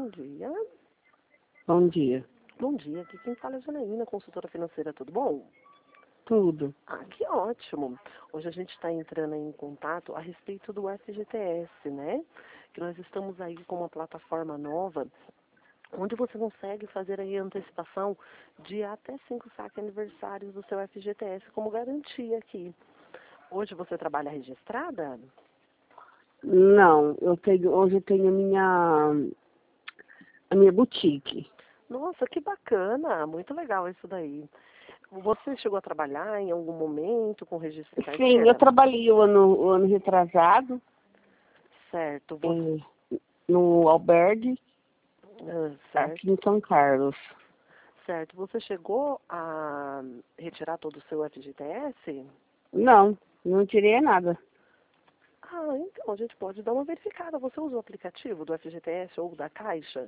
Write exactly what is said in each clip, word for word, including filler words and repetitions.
dia. Bom dia. Bom dia, aqui quem fala é a Janaína, consultora financeira, tudo bom? Tudo. Ah, que ótimo. Hoje a gente está entrando em contato a respeito do F G T S, né? Que nós estamos aí com uma plataforma nova, onde você consegue fazer aí a antecipação de até cinco saques aniversários do seu F G T S como garantia aqui. Hoje você trabalha registrada? Não, eu tenho, hoje eu tenho a minha, a minha boutique. Nossa, que bacana, muito legal isso daí. Você chegou a trabalhar em algum momento com registro de carteira? Sim, eu trabalhei o ano, o ano retrasado, Certo, você... é, no Albergue, Ah, certo, aqui em São Carlos. certo. Você chegou a retirar todo o seu F G T S? Não, não tirei nada. Ah, então a gente pode dar uma verificada. Você usa o aplicativo do F G T S ou da Caixa?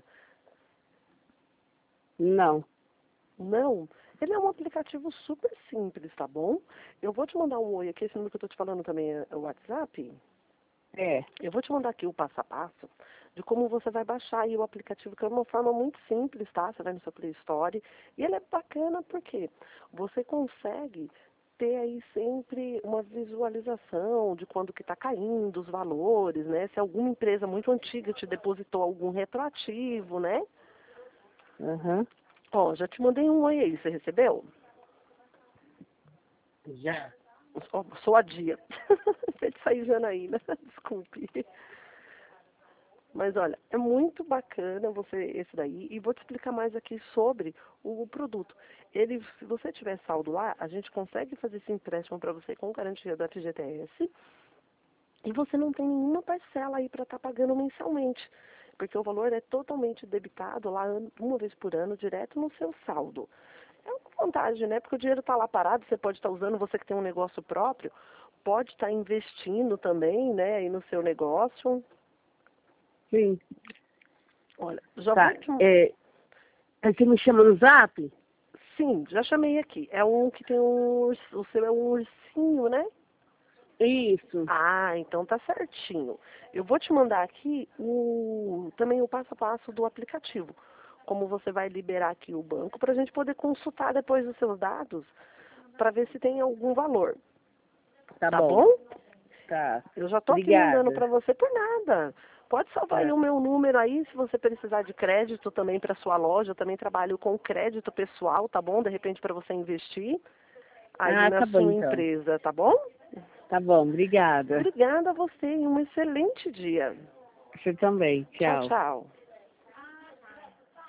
Não. Não, ele é um aplicativo super simples, tá bom? Eu vou te mandar um oi aqui, esse número que eu tô te falando também é o WhatsApp. É. Eu vou te mandar aqui o passo a passo de como você vai baixar aí o aplicativo, que é uma forma muito simples, tá? Você vai no seu Play Store e ele é bacana porque você consegue ter aí sempre uma visualização de quando que está caindo os valores, né? Se alguma empresa muito antiga te depositou algum retroativo, né? Uhum. Ó, já te mandei um oi aí, você recebeu? Já. Ó, sou a dia. Fez sair Janaína, desculpe. Mas olha, é muito bacana você esse daí e vou te explicar mais aqui sobre o produto. Ele, se você tiver saldo lá, a gente consegue fazer esse empréstimo para você com garantia do F G T S e você não tem nenhuma parcela aí para estar pagando mensalmente, porque o valor é totalmente debitado lá uma vez por ano direto no seu saldo. É uma vantagem, né? Porque o dinheiro está lá parado, você pode estar usando, você que tem um negócio próprio, pode estar investindo também, né, aí no seu negócio. Sim. Olha, já vou Tá. te... É, você me chama no Zap? Sim, já chamei aqui. É um que tem um... urs- O seu é um ursinho, né? Isso. Ah, então tá certinho. Eu vou te mandar aqui o, também o passo a passo do aplicativo. Como você vai liberar aqui o banco para a gente poder consultar depois os seus dados para ver se tem algum valor. Tá Tá bom. bom? Tá. Eu já tô aqui mandando Obrigada. para você por nada. Pode salvar aí Tá. o meu número aí, se você precisar de crédito também para sua loja. Eu também trabalho com crédito pessoal, tá bom? De repente para você investir aí Ah, na tá bom sua então. empresa, tá bom? Tá bom, obrigada. Obrigada a você e um excelente dia. Você também. Tchau, Tchau. tchau.